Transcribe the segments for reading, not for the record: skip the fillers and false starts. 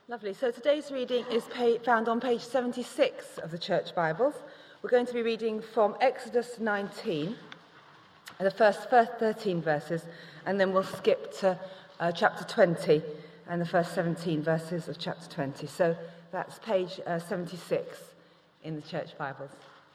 Lovely. So today's reading is found on page 76 of the Church Bibles. We're going to be reading from Exodus 19, the first 13 verses, and then we'll skip to chapter 20 and the first 17 verses of chapter 20. So that's page 76 in the Church Bibles.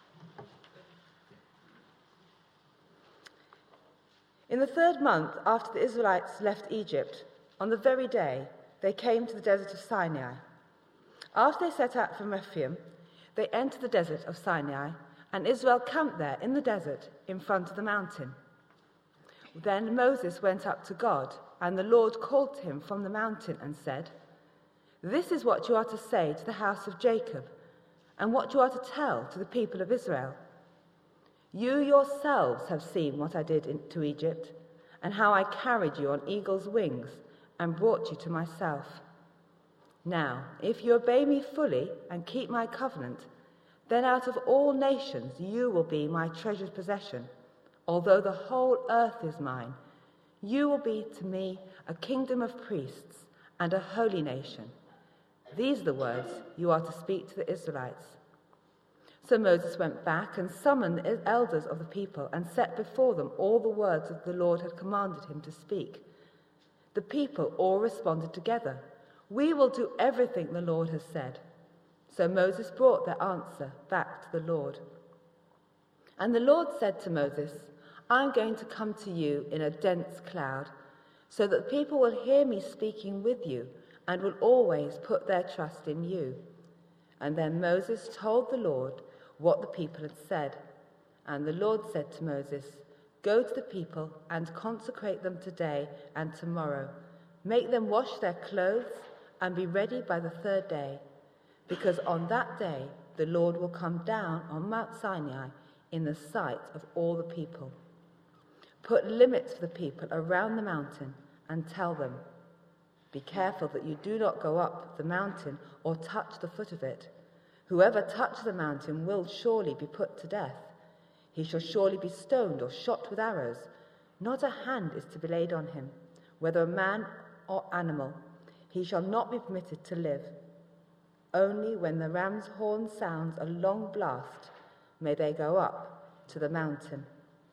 In the third month after the Israelites left Egypt, on the very day they came to the desert of Sinai. After they set out from Rephidim, they entered the desert of Sinai, and Israel camped there in the desert in front of the mountain. Then Moses went up to God, and the Lord called to him from the mountain and said, "This is what you are to say to the house of Jacob, and what you are to tell to the people of Israel. You yourselves have seen what I did to Egypt, and how I carried you on eagle's wings and brought you to myself. Now, if you obey me fully and keep my covenant, then out of all nations you will be my treasured possession. Although the whole earth is mine, you will be to me a kingdom of priests and a holy nation. These are the words you are to speak to the Israelites." So Moses went back and summoned the elders of the people and set before them all the words that the Lord had commanded him to speak. The people all responded together, "We will do everything the Lord has said." So Moses brought their answer back to the Lord. And the Lord said to Moses, "I am going to come to you in a dense cloud, so that the people will hear me speaking with you and will always put their trust in you." And then Moses told the Lord what the people had said. And the Lord said to Moses, "Go to the people and consecrate them today and tomorrow. Make them wash their clothes and be ready by the third day, because on that day the Lord will come down on Mount Sinai in the sight of all the people. Put limits for the people around the mountain and tell them, 'Be careful that you do not go up the mountain or touch the foot of it. Whoever touches the mountain will surely be put to death. He shall surely be stoned or shot with arrows. Not a hand is to be laid on him, whether a man or animal. He shall not be permitted to live. Only when the ram's horn sounds a long blast may they go up to the mountain."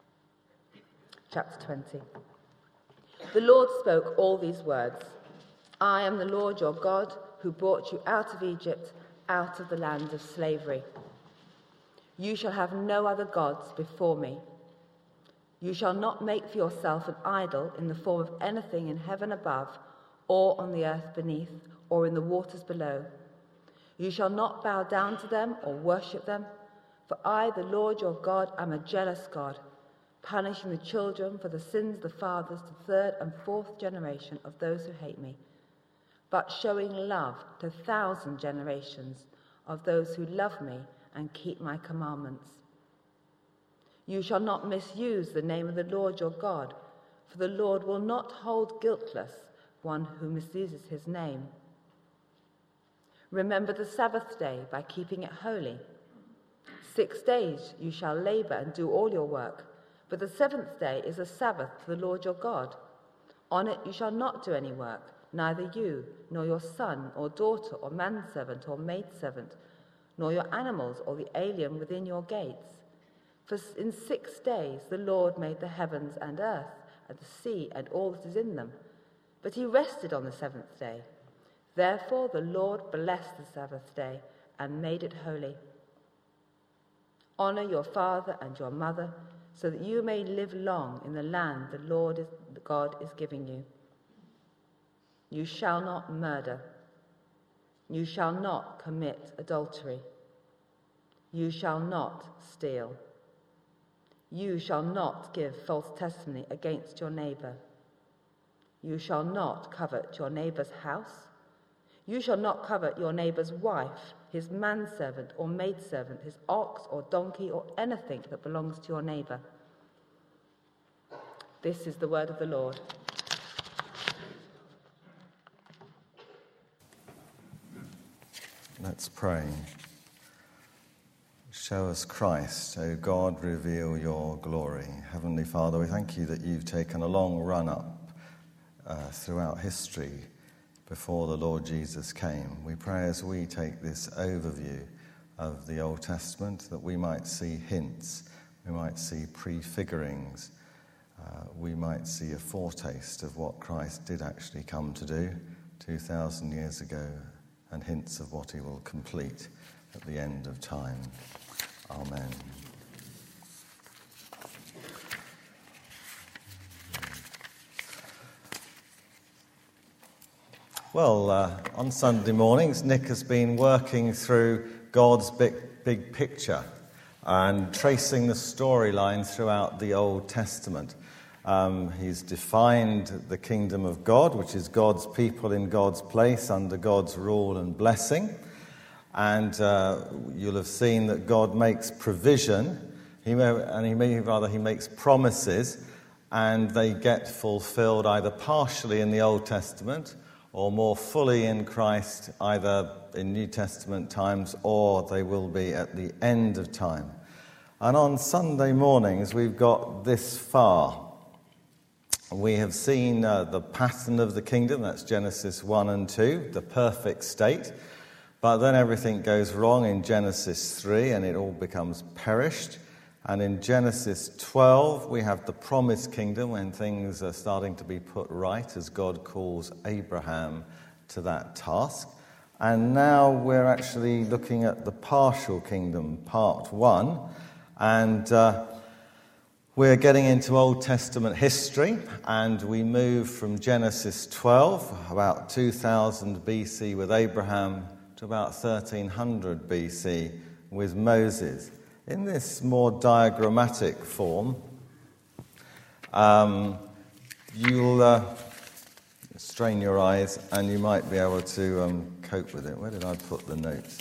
Chapter 20. The Lord spoke all these words. "I am the Lord your God, who brought you out of Egypt, out of the land of slavery. You shall have no other gods before me. You shall not make for yourself an idol in the form of anything in heaven above, or on the earth beneath, or in the waters below. You shall not bow down to them or worship them, for I, the Lord your God, am a jealous God, punishing the children for the sins of the fathers to third and fourth generation of those who hate me, but showing love to 1,000 generations of those who love me and keep my commandments. You shall not misuse the name of the Lord your God, for the Lord will not hold guiltless one who misuses his name. Remember the Sabbath day by keeping it holy. 6 days you shall labor and do all your work, but the seventh day is a Sabbath to the Lord your God. On it you shall not do any work, neither you, nor your son or daughter or manservant or maidservant, nor your animals or the alien within your gates. For in 6 days the Lord made the heavens and earth, and the sea and all that is in them. But he rested on the seventh day. Therefore the Lord blessed the Sabbath day and made it holy. Honor your father and your mother, so that you may live long in the land the Lord God is giving you. You shall not murder. You shall not commit adultery. You shall not steal. You shall not give false testimony against your neighbor. You shall not covet your neighbor's house. You shall not covet your neighbor's wife, his manservant or maidservant, his ox or donkey, or anything that belongs to your neighbor. This is the word of the Lord. Let's pray. Show us Christ, O God, reveal your glory. Heavenly Father, we thank you that you've taken a long run up throughout history before the Lord Jesus came. We pray as we take this overview of the Old Testament that we might see hints, we might see prefigurings, we might see a foretaste of what Christ did actually come to do 2,000 years ago, and hints of what he will complete at the end of time. Amen. Well, on Sunday mornings, Nick has been working through God's big picture and tracing the storyline throughout the Old Testament. He's defined the kingdom of God, which is God's people in God's place under God's rule and blessing. And you'll have seen that God makes provision, he makes promises, and they get fulfilled either partially in the Old Testament or more fully in Christ, either in New Testament times or they will be at the end of time. And on Sunday mornings, we've got this far. We have seen the pattern of the kingdom, that's Genesis 1 and 2, the perfect state. But then everything goes wrong in Genesis 3 and it all becomes perished. And in Genesis 12, we have the promised kingdom when things are starting to be put right as God calls Abraham to that task. And now we're actually looking at the partial kingdom, part 1. And we're getting into Old Testament history, and we move from Genesis 12, about 2000 BC with Abraham, to about 1300 BC with Moses. In this more diagrammatic form, you'll strain your eyes and you might be able to cope with it. Where did I put the notes?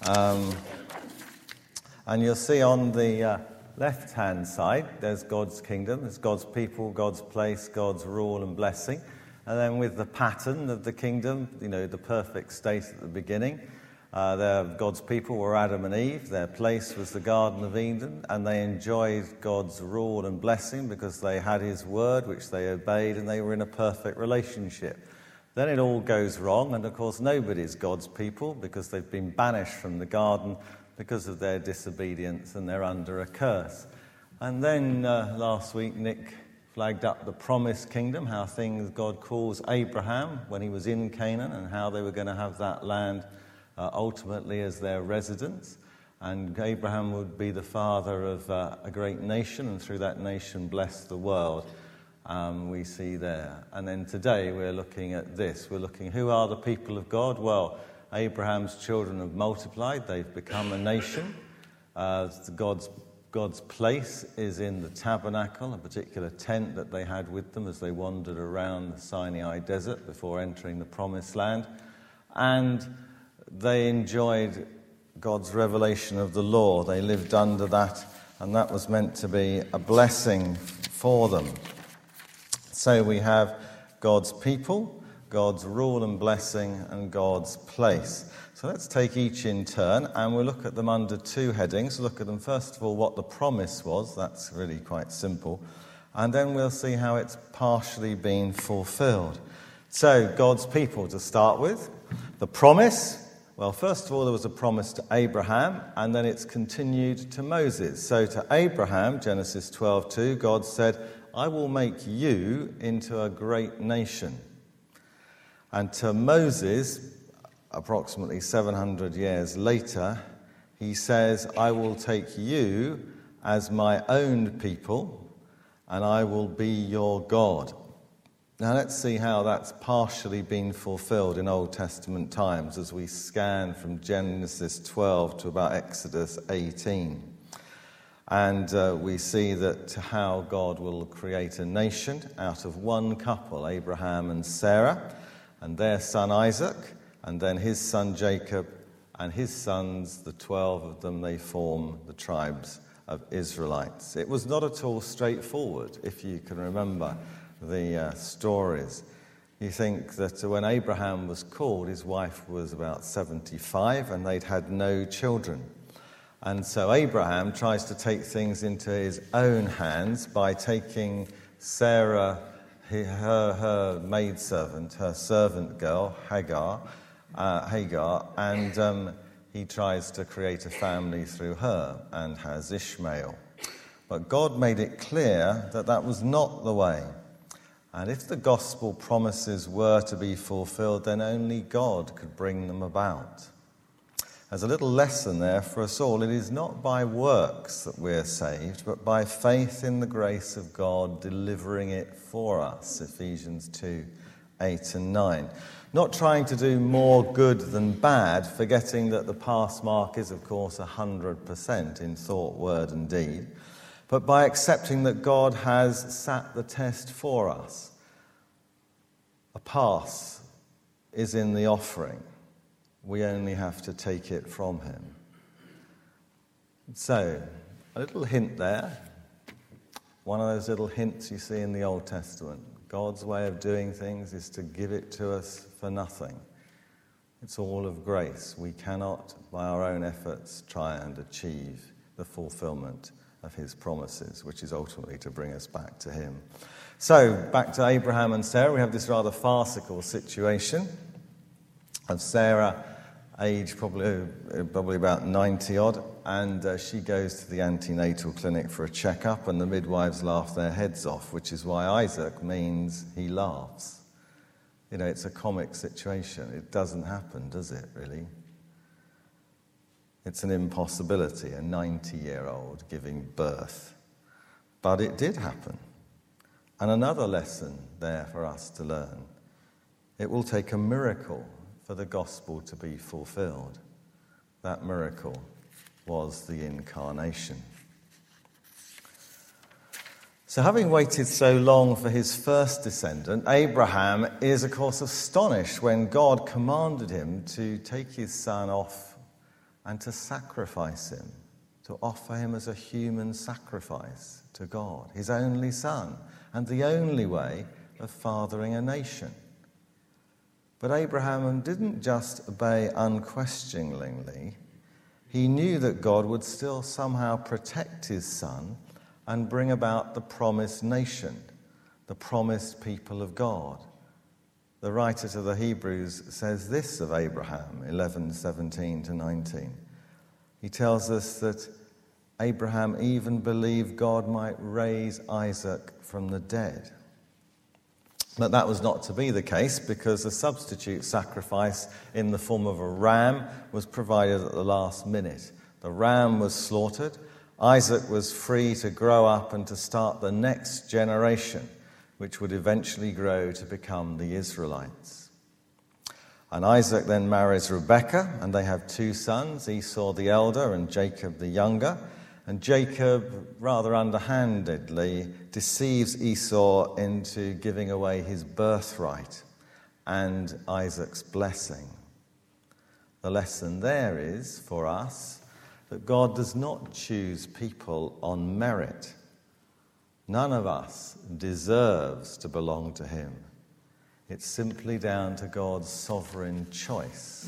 And you'll see on the left-hand side, there's God's kingdom, there's God's people, God's place, God's rule and blessing. And then with the pattern of the kingdom, the perfect state at the beginning, God's people were Adam and Eve. Their place was the Garden of Eden, and they enjoyed God's rule and blessing because they had his word, which they obeyed, and they were in a perfect relationship. Then it all goes wrong, and of course nobody's God's people because they've been banished from the garden because of their disobedience, and they're under a curse. And then last week Nick flagged up the promised kingdom, how things God calls Abraham when he was in Canaan, and how they were going to have that land ultimately as their residence, and Abraham would be the father of a great nation, and through that nation bless the world. We see there. And then today we're looking at this. We're looking, who are the people of God? Well, Abraham's children have multiplied. They've become a nation. God's place is in the tabernacle, a particular tent that they had with them as they wandered around the Sinai desert before entering the promised land. And they enjoyed God's revelation of the law. They lived under that, and that was meant to be a blessing for them. So we have God's people, God's rule and blessing, and God's place. So let's take each in turn, and we'll look at them under two headings. Look at them, first of all, what the promise was. That's really quite simple. And then we'll see how it's partially been fulfilled. So God's people to start with. The promise. Well, first of all, there was a promise to Abraham, and then it's continued to Moses. So to Abraham, Genesis 12:2, God said, I will make you into a great nation. And to Moses, approximately 700 years later, he says, I will take you as my own people, and I will be your God. Now let's see how that's partially been fulfilled in Old Testament times as we scan from Genesis 12 to about Exodus 18. And we see that how God will create a nation out of one couple, Abraham and Sarah, and their son Isaac, and then his son Jacob, and his sons, the 12 of them, they form the tribes of Israelites. It was not at all straightforward, if you can remember the stories. You think that when Abraham was called, his wife was about 75 and they'd had no children. And so Abraham tries to take things into his own hands by taking Sarah, her maidservant, her servant girl, Hagar, and he tries to create a family through her and has Ishmael. But God made it clear that that was not the way. And if the gospel promises were to be fulfilled, then only God could bring them about. There's a little lesson there for us all. It is not by works that we're saved, but by faith in the grace of God delivering it for us, Ephesians 2:8-9. Not trying to do more good than bad, forgetting that the pass mark is, of course, 100% in thought, word and deed, but by accepting that God has sat the test for us. A pass is in the offering. We only have to take it from him. So, a little hint there. One of those little hints you see in the Old Testament. God's way of doing things is to give it to us for nothing. It's all of grace. We cannot, by our own efforts, try and achieve the fulfillment of his promises, which is ultimately to bring us back to him. So, back to Abraham and Sarah. We have this rather farcical situation of Sarah, age probably about 90-odd, and she goes to the antenatal clinic for a checkup, and the midwives laugh their heads off, which is why Isaac means he laughs. You know, it's a comic situation. It doesn't happen, does it, really? It's an impossibility, a 90-year-old giving birth. But it did happen. And another lesson there for us to learn. It will take a miracle for the gospel to be fulfilled. That miracle was the incarnation. So having waited so long for his first descendant, Abraham is, of course, astonished when God commanded him to take his son off and to sacrifice him, to offer him as a human sacrifice to God, his only son, and the only way of fathering a nation. But Abraham didn't just obey unquestioningly. He knew that God would still somehow protect his son and bring about the promised nation, the promised people of God. The writer to the Hebrews says this of Abraham, 11:17-19. He tells us that Abraham even believed God might raise Isaac from the dead. But that was not to be the case, because a substitute sacrifice in the form of a ram was provided at the last minute. The ram was slaughtered. Isaac was free to grow up and to start the next generation, which would eventually grow to become the Israelites. And Isaac then marries Rebekah, and they have two sons, Esau the elder and Jacob the younger. And Jacob, rather underhandedly, deceives Esau into giving away his birthright and Isaac's blessing. The lesson there is, for us, that God does not choose people on merit. None of us deserves to belong to him. It's simply down to God's sovereign choice.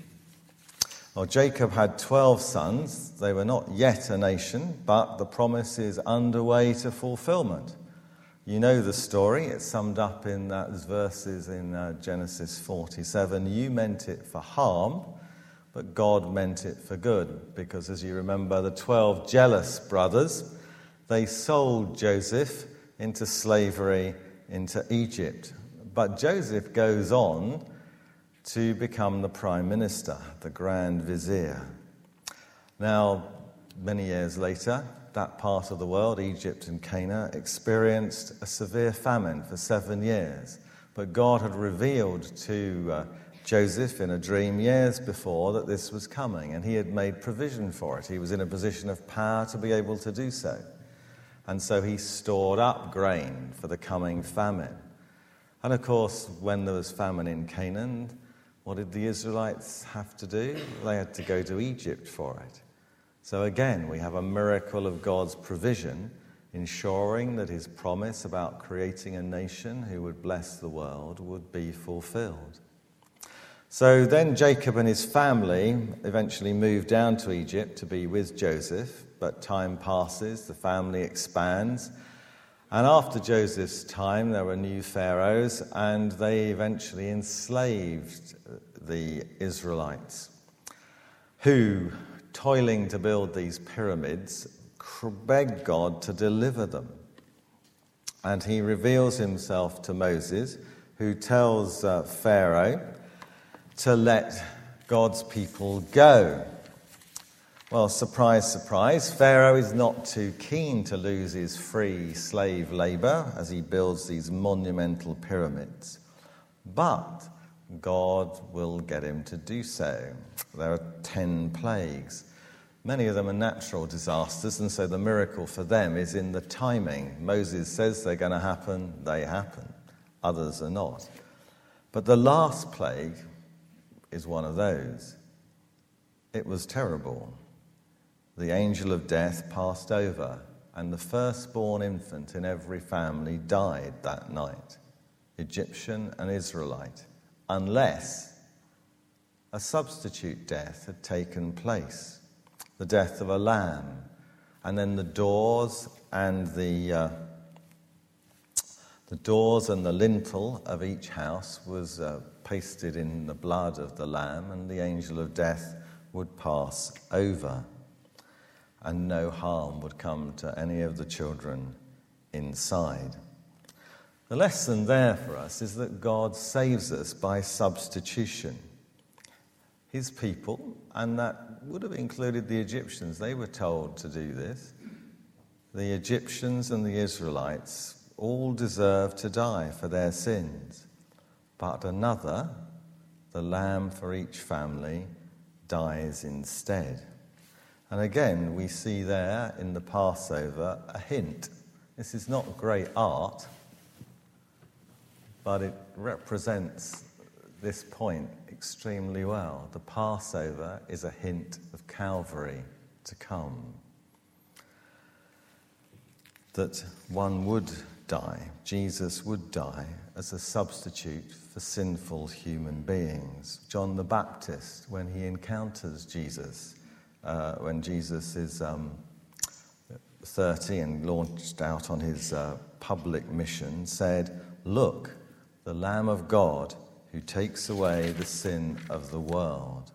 Well, Jacob had 12 sons. They were not yet a nation, but the promise is underway to fulfillment. You know the story. It's summed up in those verses in Genesis 47. You meant it for harm, but God meant it for good. Because as you remember, the 12 jealous brothers, they sold Joseph into slavery into Egypt. But Joseph goes on to become the prime minister, the grand vizier. Now, many years later, that part of the world, Egypt and Canaan, experienced a severe famine for 7 years. But God had revealed to Joseph in a dream years before that this was coming, and he had made provision for it. He was in a position of power to be able to do so. And so he stored up grain for the coming famine. And of course, when there was famine in Canaan, what did the Israelites have to do? They had to go to Egypt for it. So again, we have a miracle of God's provision, ensuring that his promise about creating a nation who would bless the world would be fulfilled. So then Jacob and his family eventually moved down to Egypt to be with Joseph, but time passes, the family expands, And after Joseph's time, there were new pharaohs, and they eventually enslaved the Israelites, who, toiling to build these pyramids, begged God to deliver them. And he reveals himself to Moses, who tells Pharaoh to let God's people go. Well, surprise, surprise, Pharaoh is not too keen to lose his free slave labour as he builds these monumental pyramids. But God will get him to do so. There are 10 plagues. Many of them are natural disasters, and so the miracle for them is in the timing. Moses says they're going to happen, they happen. Others are not. But the last plague is one of those. It was terrible. The angel of death passed over, and the firstborn infant in every family died that night, Egyptian and Israelite, unless a substitute death had taken place. The death of a lamb, and then the doors and the lintel of each house was pasted in the blood of the lamb, and the angel of death would pass over, and no harm would come to any of the children inside. The lesson there for us is that God saves us by substitution. His people, and that would have included the Egyptians, they were told to do this. The Egyptians and the Israelites all deserved to die for their sins. But another, the lamb for each family, dies instead. And again, we see there in the Passover a hint. This is not great art, but it represents this point extremely well. The Passover is a hint of Calvary to come. That one would die, Jesus would die as a substitute for sinful human beings. John the Baptist, when he encounters Jesus, when Jesus is 30 and launched out on his public mission, said, "Look, the Lamb of God who takes away the sin of the world."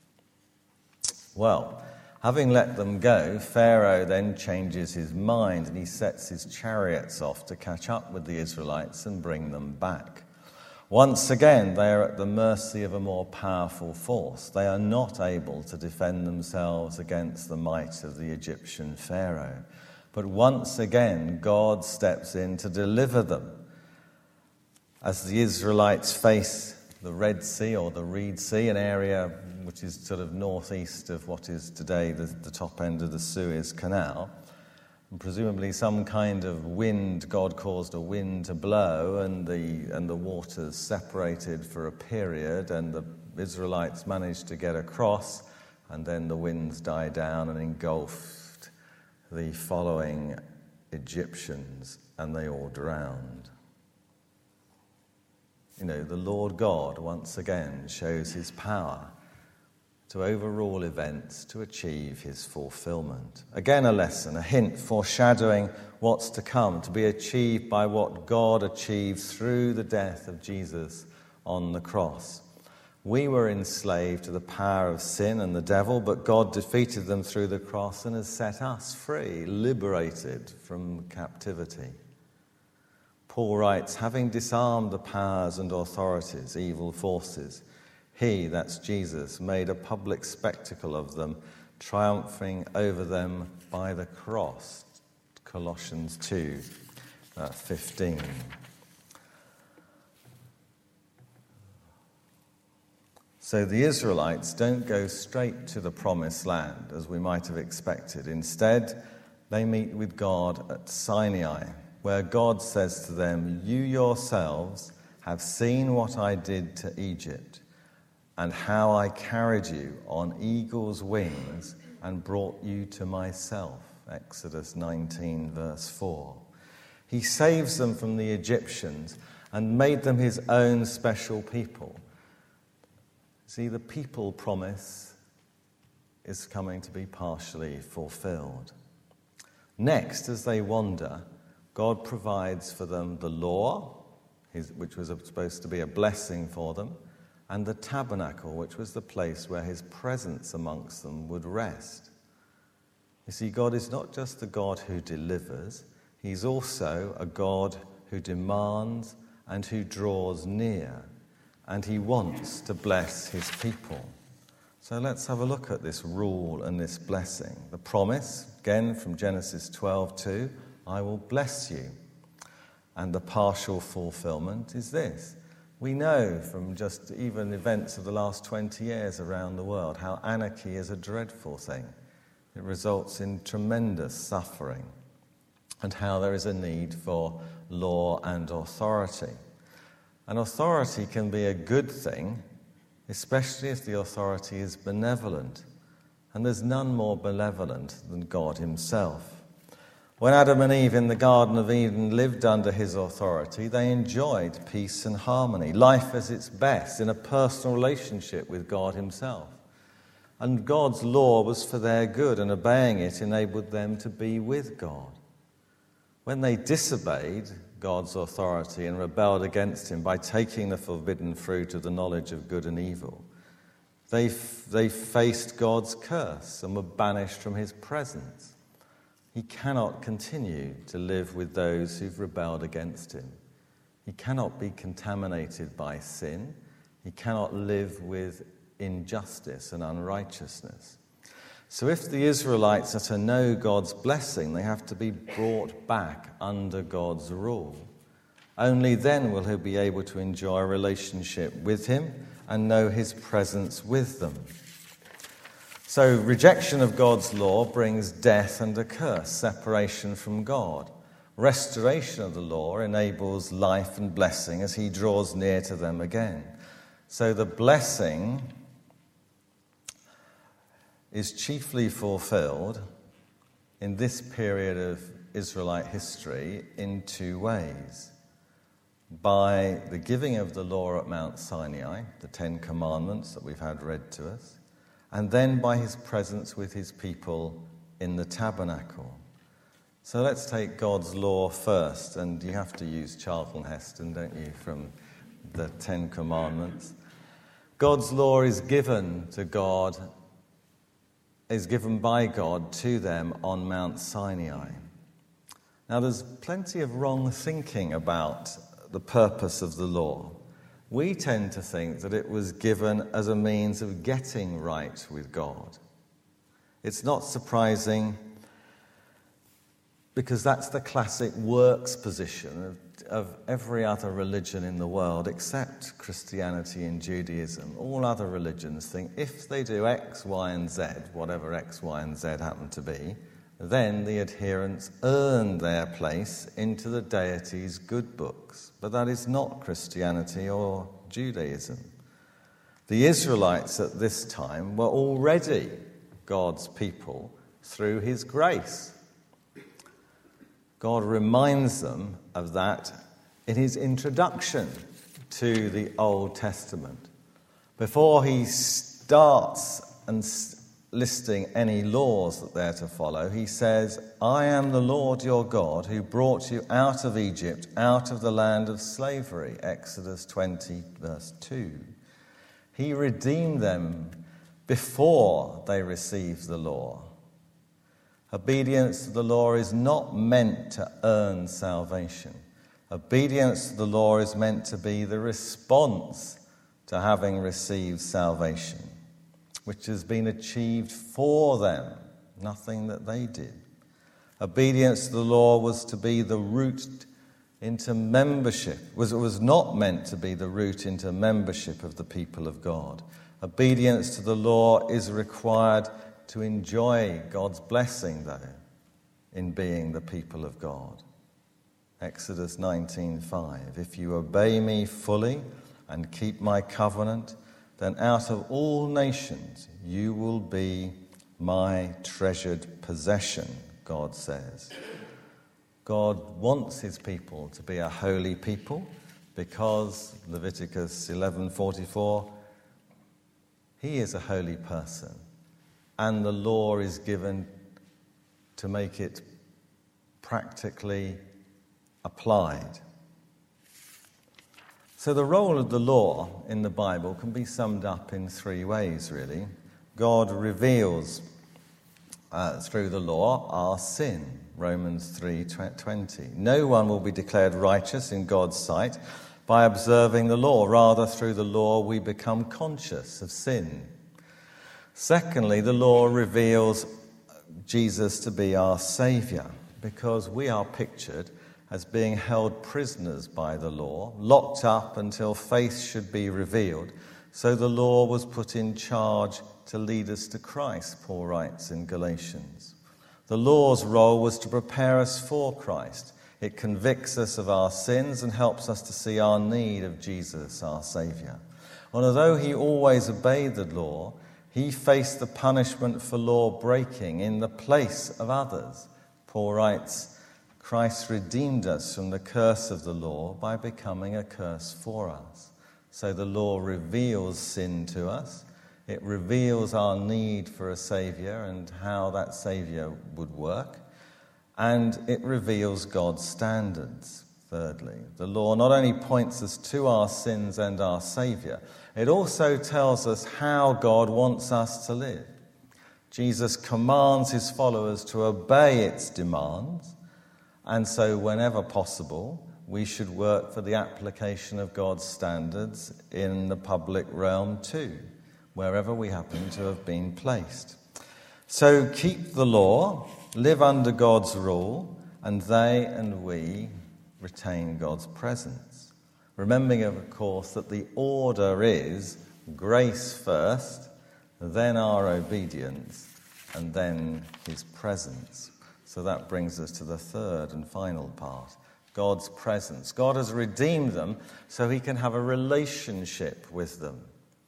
Well, having let them go, Pharaoh then changes his mind and he sets his chariots off to catch up with the Israelites and bring them back. Once again, they are at the mercy of a more powerful force. They are not able to defend themselves against the might of the Egyptian Pharaoh. But once again, God steps in to deliver them. As the Israelites face the Red Sea or the Reed Sea, an area which is sort of northeast of what is today the top end of the Suez Canal, and presumably some kind of wind, God caused a wind to blow, and the waters separated for a period, and the Israelites managed to get across, and then the winds died down and engulfed the following Egyptians, and they all drowned. You know, the Lord God once again shows his power to overrule events to achieve his fulfillment. Again, a lesson, a hint foreshadowing what's to come, to be achieved by what God achieved through the death of Jesus on the cross. We were enslaved to the power of sin and the devil, but God defeated them through the cross and has set us free, liberated from captivity. Paul writes, having disarmed the powers and authorities, evil forces, he, that's Jesus, made a public spectacle of them, triumphing over them by the cross. Colossians 2:15. So the Israelites don't go straight to the promised land as we might have expected. Instead, they meet with God at Sinai, where God says to them, "You yourselves have seen what I did to Egypt, and how I carried you on eagle's wings and brought you to myself." Exodus 19, verse 4. He saves them from the Egyptians and made them his own special people. See, the people promise is coming to be partially fulfilled. Next, as they wander, God provides for them the law, which was supposed to be a blessing for them, and the tabernacle, which was the place where his presence amongst them would rest. You see, God is not just a God who delivers, he's also a God who demands and who draws near, and he wants to bless his people. So let's have a look at this rule and this blessing. The promise, again from Genesis 12:2, I will bless you. And the partial fulfillment is this. We know from just even events of the last 20 years around the world how anarchy is a dreadful thing. It results in tremendous suffering, and how there is a need for law and authority. And authority can be a good thing, especially if the authority is benevolent. And there's none more benevolent than God himself. When Adam and Eve in the Garden of Eden lived under his authority, they enjoyed peace and harmony, life at its best, in a personal relationship with God himself. And God's law was for their good, and obeying it enabled them to be with God. When they disobeyed God's authority and rebelled against him by taking the forbidden fruit of the knowledge of good and evil, they faced God's curse and were banished from his presence. He cannot continue to live with those who've rebelled against him. He cannot be contaminated by sin. He cannot live with injustice and unrighteousness. So if the Israelites are to know God's blessing, they have to be brought back under God's rule. Only then will he be able to enjoy a relationship with him and know his presence with them. So rejection of God's law brings death and a curse, separation from God. Restoration of the law enables life and blessing as he draws near to them again. So the blessing is chiefly fulfilled in this period of Israelite history in two ways. By the giving of the law at Mount Sinai, the 10 Commandments that we've had read to us, and then by his presence with his people in the tabernacle. So let's take God's law first, and you have to use Charlton Heston, don't you, from the 10 Commandments. God's law is given by God to them on Mount Sinai. Now there's plenty of wrong thinking about the purpose of the law. We tend to think that it was given as a means of getting right with God. It's not surprising, because that's the classic works position of every other religion in the world except Christianity and Judaism. All other religions think if they do X, Y, and Z, whatever X, Y, and Z happen to be, then the adherents earn their place into the deity's good books. But that is not Christianity or Judaism. The Israelites at this time were already God's people through his grace. God reminds them of that in his introduction to the Old Testament. Before he starts listing any laws that they're to follow, he says, I am the Lord your God who brought you out of Egypt, out of the land of slavery, Exodus 20, verse 2. He redeemed them before they received the law. Obedience to the law is not meant to earn salvation. Obedience to the law is meant to be the response to having received salvation, which has been achieved for them, nothing that they did. Obedience to the law was to be the route into membership. It was not meant to be the route into membership of the people of God. Obedience to the law is required to enjoy God's blessing, though, in being the people of God. Exodus 19:5. If you obey me fully and keep my covenant, then out of all nations you will be my treasured possession, God says. God wants his people to be a holy people because, Leviticus 11:44, he is a holy person, and the law is given to make it practically applied. So the role of the law in the Bible can be summed up in three ways, really. God reveals through the law our sin, Romans 3:20. No one will be declared righteous in God's sight by observing the law. Rather, through the law we become conscious of sin. Secondly, the law reveals Jesus to be our Saviour, because we are pictured as being held prisoners by the law, locked up until faith should be revealed. So the law was put in charge to lead us to Christ, Paul writes in Galatians. The law's role was to prepare us for Christ. It convicts us of our sins and helps us to see our need of Jesus, our Saviour. And although he always obeyed the law, he faced the punishment for law breaking in the place of others. Paul writes, Christ redeemed us from the curse of the law by becoming a curse for us. So the law reveals sin to us. It reveals our need for a Saviour and how that Saviour would work. And it reveals God's standards, thirdly. The law not only points us to our sins and our Saviour, it also tells us how God wants us to live. Jesus commands his followers to obey its demands, and so whenever possible, we should work for the application of God's standards in the public realm too, wherever we happen to have been placed. So keep the law, live under God's rule, and they and we retain God's presence. Remembering, of course, that the order is grace first, then our obedience, and then his presence. So that brings us to the third and final part, God's presence. God has redeemed them so he can have a relationship with them.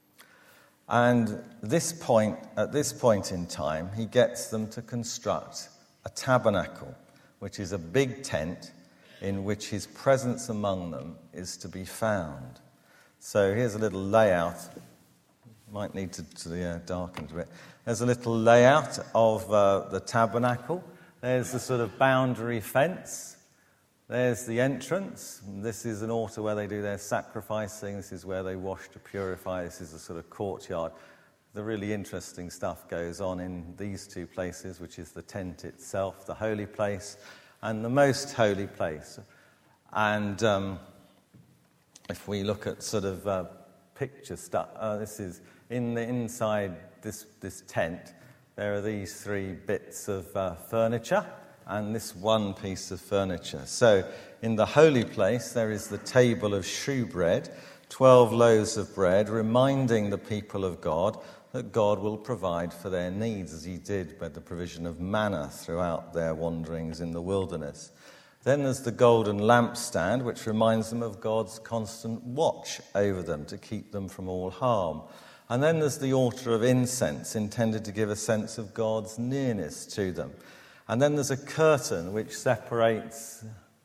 And at this point in time, he gets them to construct a tabernacle, which is a big tent in which his presence among them is to be found. So here's a little layout. Might need to darken a bit. There's a little layout of the tabernacle. There's the sort of boundary fence. There's the entrance. This is an altar where they do their sacrificing. This is where they wash to purify. This is a sort of courtyard. The really interesting stuff goes on in these two places, which is the tent itself, the holy place, and the most holy place. And if we look at sort of picture stuff, this is inside this tent. There are these three bits of furniture and this one piece of furniture. So in the holy place, there is the table of shewbread, 12 loaves of bread, reminding the people of God that God will provide for their needs, as he did by the provision of manna throughout their wanderings in the wilderness. Then there's the golden lampstand, which reminds them of God's constant watch over them to keep them from all harm. And then there's the altar of incense, intended to give a sense of God's nearness to them. And then there's a curtain which separates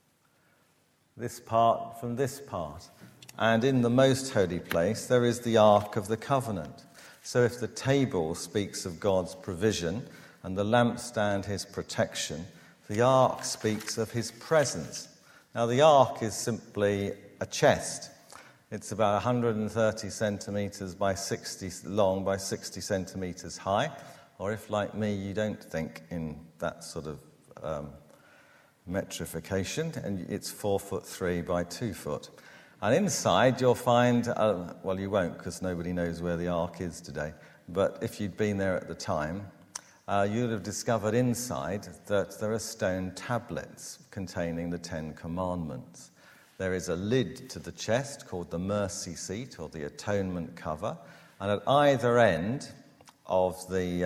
this part from this part. And in the most holy place, there is the Ark of the Covenant. So if the table speaks of God's provision and the lampstand his protection, the Ark speaks of his presence. Now, the Ark is simply a chest. It's about 130 centimetres by 60 long by 60 centimetres high. Or if, like me, you don't think in that sort of metrification, and it's 4'3" by 2 foot. And inside you'll find, well, you won't because nobody knows where the Ark is today, but if you'd been there at the time, you'd have discovered inside that there are stone tablets containing the 10 Commandments. There is a lid to the chest called the mercy seat or the atonement cover, and at either end of the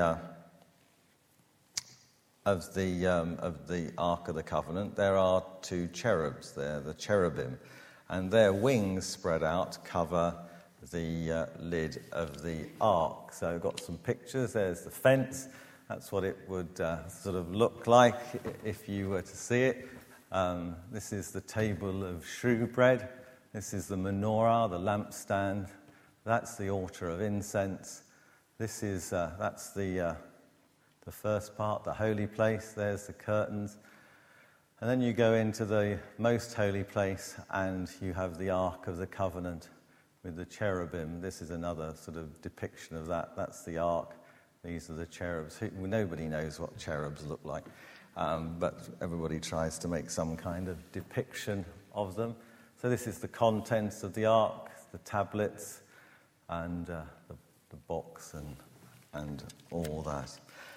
Ark of the Covenant, there are 2 cherubs there, the cherubim, and their wings spread out cover the lid of the Ark. So I've got some pictures. There's the fence. That's what it would sort of look like if you were to see it. This is the table of shewbread. This is the menorah, the lampstand. That's the altar of incense. This is that's the first part, the holy place. There's the curtains. And then you go into the most holy place and you have the Ark of the Covenant with the cherubim. This is another sort of depiction of that. That's the Ark. These are the cherubs. Nobody knows what cherubs look like, but everybody tries to make some kind of depiction of them. So this is the contents of the Ark, the tablets, and the box and all that.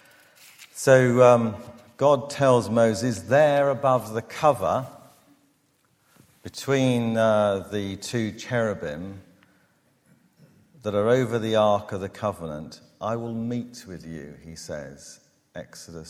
So God tells Moses there above the cover between the two cherubim that are over the Ark of the Covenant, I will meet with you, he says, Exodus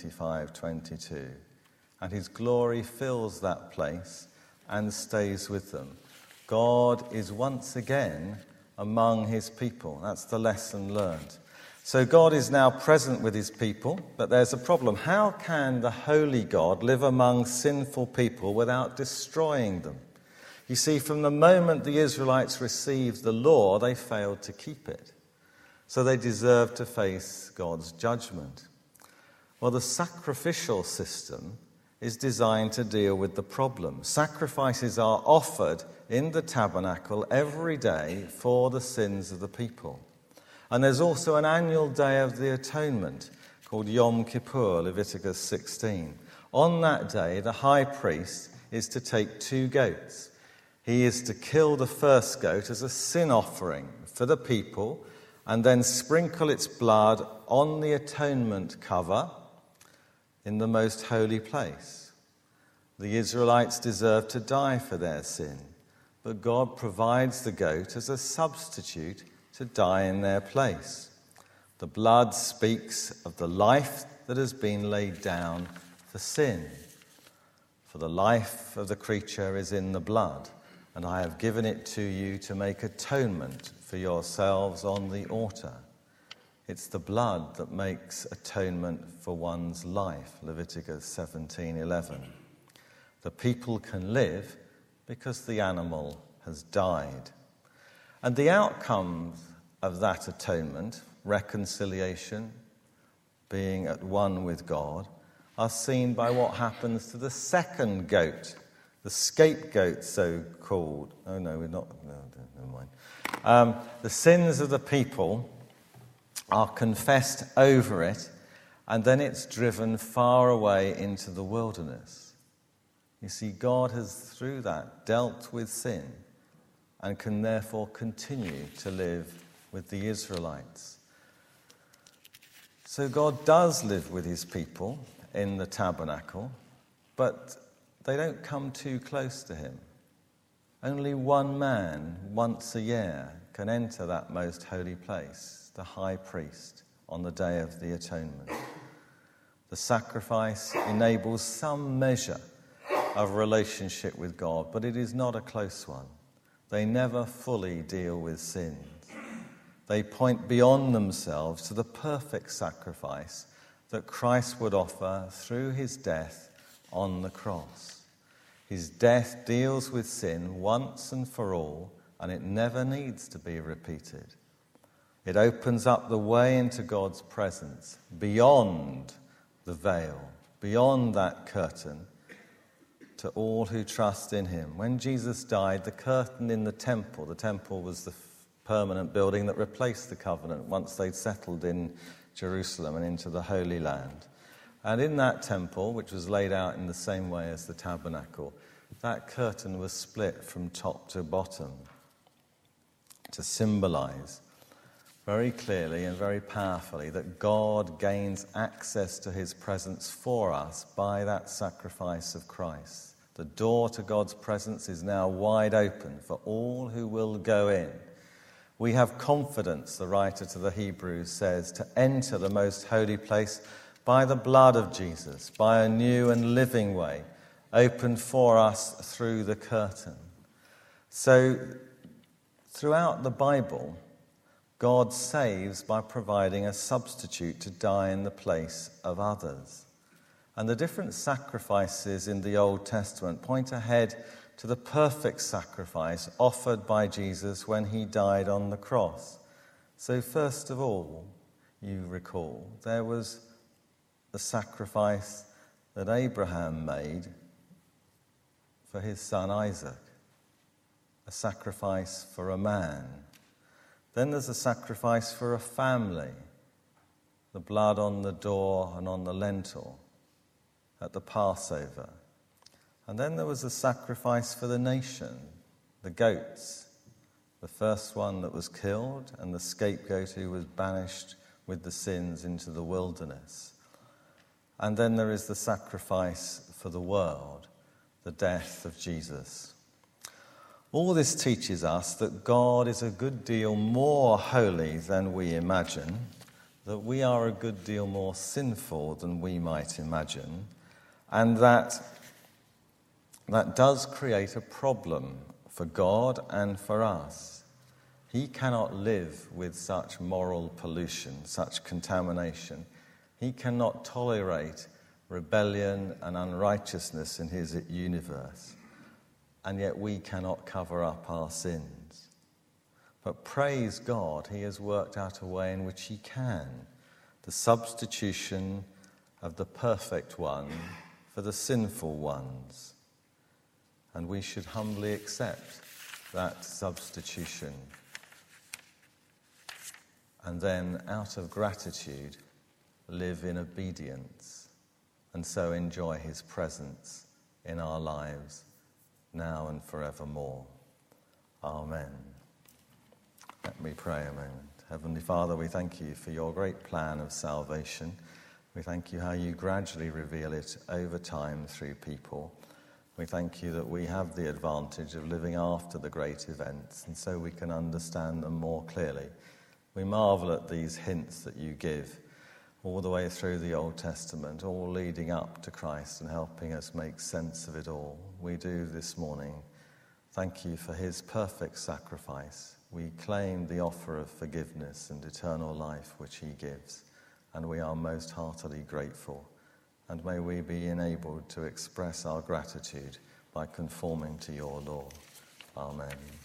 25:22. And his glory fills that place and stays with them. God is once again among his people. That's the lesson learned. So God is now present with his people, but there's a problem. How can the holy God live among sinful people without destroying them? You see, from the moment the Israelites received the law, they failed to keep it. So they deserved to face God's judgment. Well, the sacrificial system is designed to deal with the problem. Sacrifices are offered in the tabernacle every day for the sins of the people. And there's also an annual day of the atonement called Yom Kippur, Leviticus 16. On that day, the high priest is to take 2 goats. He is to kill the first goat as a sin offering for the people and then sprinkle its blood on the atonement cover in the most holy place. The Israelites deserve to die for their sin, but God provides the goat as a substitute to die in their place. The blood speaks of the life that has been laid down for sin. For the life of the creature is in the blood, and I have given it to you to make atonement for yourselves on the altar. It's the blood that makes atonement for one's life, Leviticus 17:11. The people can live because the animal has died. And the outcomes of that atonement, reconciliation, being at one with God, are seen by what happens to the second goat, the scapegoat, so-called. Oh, no, we're not. No, never mind. The sins of the people are confessed over it, and then it's driven far away into the wilderness. You see, God has, through that, dealt with sin and can therefore continue to live with the Israelites. So God does live with his people in the tabernacle, but they don't come too close to him. Only one man, once a year, can enter that most holy place, the high priest, on the Day of the Atonement. The sacrifice enables some measure of relationship with God, but it is not a close one. They never fully deal with sins. They point beyond themselves to the perfect sacrifice that Christ would offer through his death on the cross. His death deals with sin once and for all, and it never needs to be repeated. It opens up the way into God's presence beyond the veil, beyond that curtain, to all who trust in him. When Jesus died, the curtain in the temple was the permanent building that replaced the covenant once they'd settled in Jerusalem and into the Holy Land. And in that temple, which was laid out in the same way as the tabernacle, that curtain was split from top to bottom to symbolize very clearly and very powerfully that God gains access to his presence for us by that sacrifice of Christ. The door to God's presence is now wide open for all who will go in. We have confidence, the writer to the Hebrews says, to enter the most holy place by the blood of Jesus, by a new and living way, opened for us through the curtain. So, throughout the Bible, God saves by providing a substitute to die in the place of others. And the different sacrifices in the Old Testament point ahead to the perfect sacrifice offered by Jesus when he died on the cross. So first of all, you recall, there was the sacrifice that Abraham made for his son Isaac, a sacrifice for a man. Then there's a sacrifice for a family, the blood on the door and on the lintel at the Passover. And then there was a sacrifice for the nation, the goats, the first one that was killed and the scapegoat who was banished with the sins into the wilderness. And then there is the sacrifice for the world, the death of Jesus. All this teaches us that God is a good deal more holy than we imagine, that we are a good deal more sinful than we might imagine, and that does create a problem for God and for us. He cannot live with such moral pollution, such contamination. He cannot tolerate rebellion and unrighteousness in his universe. And yet we cannot cover up our sins. But praise God, he has worked out a way in which he can. The substitution of the perfect one for the sinful ones. And we should humbly accept that substitution. And then, out of gratitude, live in obedience, and so enjoy his presence in our lives, now and forevermore. Amen. Let me pray a moment. Heavenly Father, we thank you for your great plan of salvation. We thank you how you gradually reveal it over time through people. We thank you that we have the advantage of living after the great events, and so we can understand them more clearly. We marvel at these hints that you give all the way through the Old Testament, all leading up to Christ and helping us make sense of it all. We do this morning. Thank you for his perfect sacrifice. We claim the offer of forgiveness and eternal life which he gives, and we are most heartily grateful. And may we be enabled to express our gratitude by conforming to your law. Amen.